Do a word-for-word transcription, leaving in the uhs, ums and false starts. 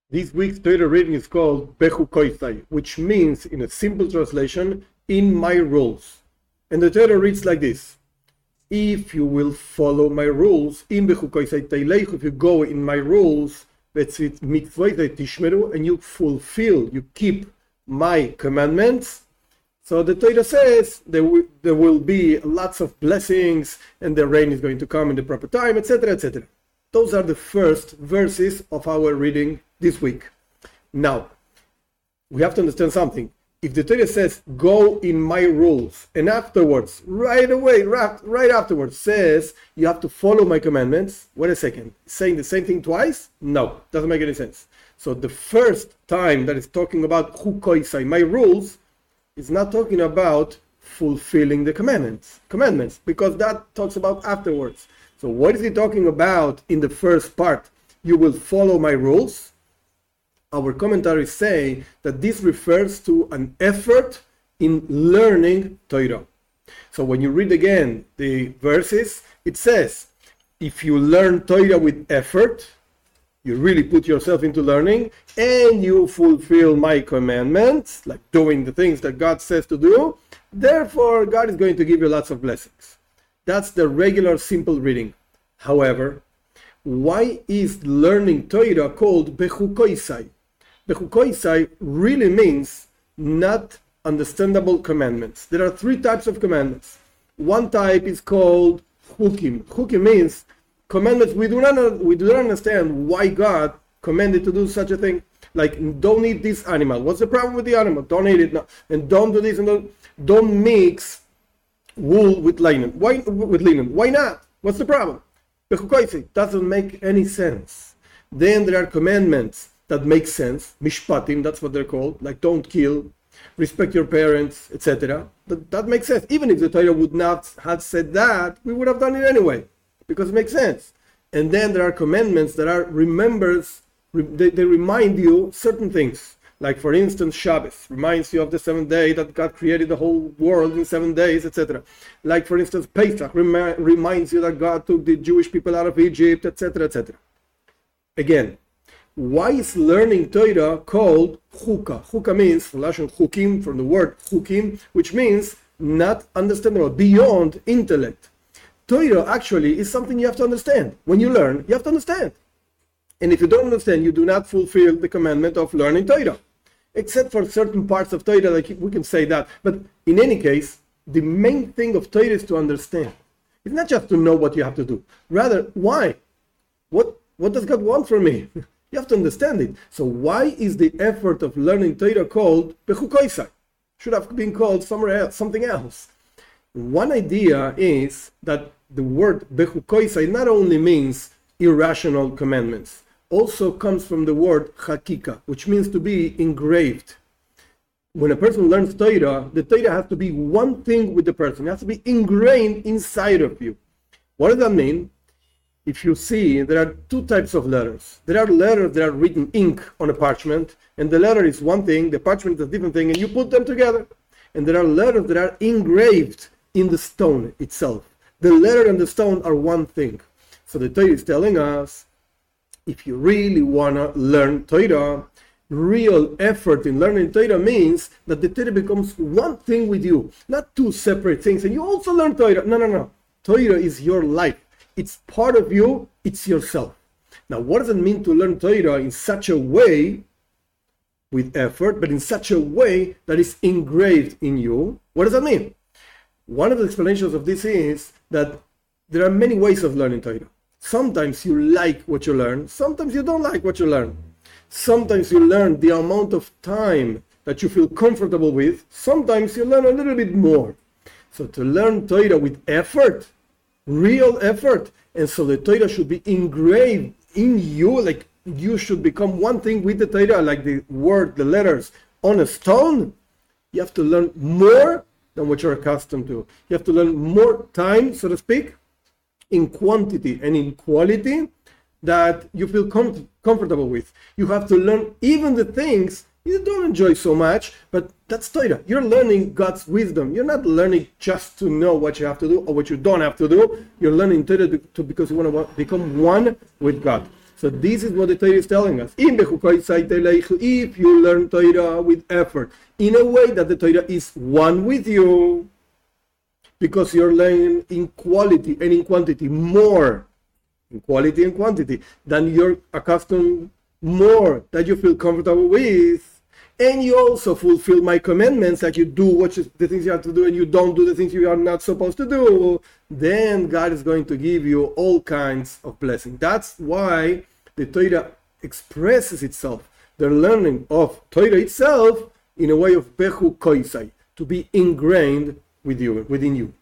This week's Torah reading is called Bechukoisai, which means, in a simple translation, in my rules. And the Torah reads like this: if you will follow my rules, in Bechukoisai Teilechu, if you go in my rules, and you fulfill, you keep my commandments. So the Torah says there, w- there will be lots of blessings, and the rain is going to come in the proper time, et cetera, et cetera. Those are the first verses of our reading this week. Now, we have to understand something. If the Torah says, go in my rules, and afterwards, right away, right, right afterwards, says, you have to follow my commandments, wait a second, saying the same thing twice? No, doesn't make any sense. So the first time that it's talking about chukoisai, my rules, it's not talking about fulfilling the commandments, commandments, because that talks about afterwards. So what is he talking about in the first part? You will follow my rules. Our commentaries say that this refers to an effort in learning Torah. So when you read again the verses, it says, if you learn Torah with effort, you really put yourself into learning, and you fulfill my commandments, like doing the things that God says to do, therefore God is going to give you lots of blessings. That's the regular simple reading. However, why is learning Torah called Bechukoisai? Bechukoisai really means not understandable commandments. There are three types of commandments. One type is called Chukim. Chukim means commandments we do not we do not understand why God commanded to do such a thing. Like, don't eat this animal. What's the problem with the animal? Don't eat it now. And don't do this and don't, don't mix wool with linen. Why with linen? Why not? What's the problem? Bechukoisai doesn't make any sense. Then there are commandments that make sense. Mishpatim, that's what they're called. Like, don't kill, respect your parents, et cetera. That, that makes sense. Even if the Torah would not have said that, we would have done it anyway, because it makes sense. And then there are commandments that are remembers, they, they remind you certain things. Like, for instance, Shabbos reminds you of the seventh day that God created the whole world in seven days, et cetera. Like, for instance, Pesach remi- reminds you that God took the Jewish people out of Egypt, et cetera, et cetera. Again, why is learning Torah called Chuka? Chuka means, from Lashon Chukim, from the word Chukim, which means not understandable, beyond intellect. Torah actually is something you have to understand. When you learn, you have to understand. And if you don't understand, you do not fulfill the commandment of learning Torah. Except for certain parts of Torah, like we can say that. But in any case, the main thing of Torah is to understand. It's not just to know what you have to do. Rather, why? What, what does God want from me? You have to understand it. So why is the effort of learning Torah called Bechukoisai? Should have been called somewhere else, something else. One idea is that the word Bechukoisai not only means irrational commandments, also comes from the word Chakika, which means to be engraved. When a person learns Torah, the Torah has to be one thing with the person. It has to be ingrained inside of you. What does that mean? If you see, there are two types of letters. There are letters that are written ink on a parchment, and the letter is one thing, the parchment is a different thing, and you put them together. And there are letters that are engraved in the stone itself. The letter and the stone are one thing. So the Torah is telling us, if you really want to learn Torah, real effort in learning Torah means that the Torah becomes one thing with you, not two separate things. And you also learn Torah. No, no, no. Torah is your life. It's part of you. It's yourself. Now, what does it mean to learn Torah in such a way, with effort, but in such a way that is engraved in you? What does that mean? One of the explanations of this is that there are many ways of learning Torah. Sometimes you like what you learn. Sometimes you don't like what you learn. Sometimes you learn the amount of time that you feel comfortable with. Sometimes you learn a little bit more. So to learn Torah with effort, real effort, and so the Torah should be engraved in you, like you should become one thing with the Torah, like the word, the letters on a stone. You have to learn more than what you're accustomed to. You have to learn more time, so to speak, in quantity and in quality that you feel com- comfortable with. You have to learn even the things you don't enjoy so much, but that's Torah. You're learning God's wisdom. You're not learning just to know what you have to do or what you don't have to do. You're learning Torah to, because you want to become one with God. So this is what the Torah is telling us. If you learn Torah with effort, in a way that the Torah is one with you, because you're learning in quality and in quantity more, in quality and quantity, than you're accustomed, more that you feel comfortable with, and you also fulfill my commandments, that you do what you, the things you have to do and you don't do the things you are not supposed to do, then God is going to give you all kinds of blessings. That's why the Torah expresses itself, the learning of Torah itself, in a way of bechu koisai, to be ingrained with you, within you.